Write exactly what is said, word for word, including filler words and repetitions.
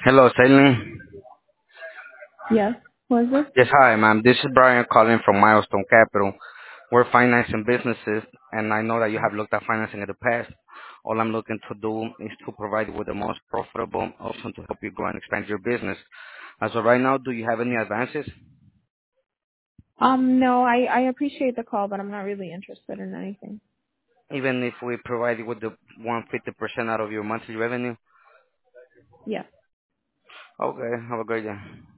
Hello, Sailing. Yes. Who is this? Yes, hi, ma'am. This is Brian calling from Milestone Capital. We're financing businesses, and I know that you have looked at financing in the past. All I'm looking to do is to provide you with the most profitable option to help you grow and expand your business. As of right now, do you have any advances? Um, no, I, I appreciate the call, but I'm not really interested in anything. Even if we provide you with the one hundred fifty percent out of your monthly revenue? Yeah. Okay, have a great day.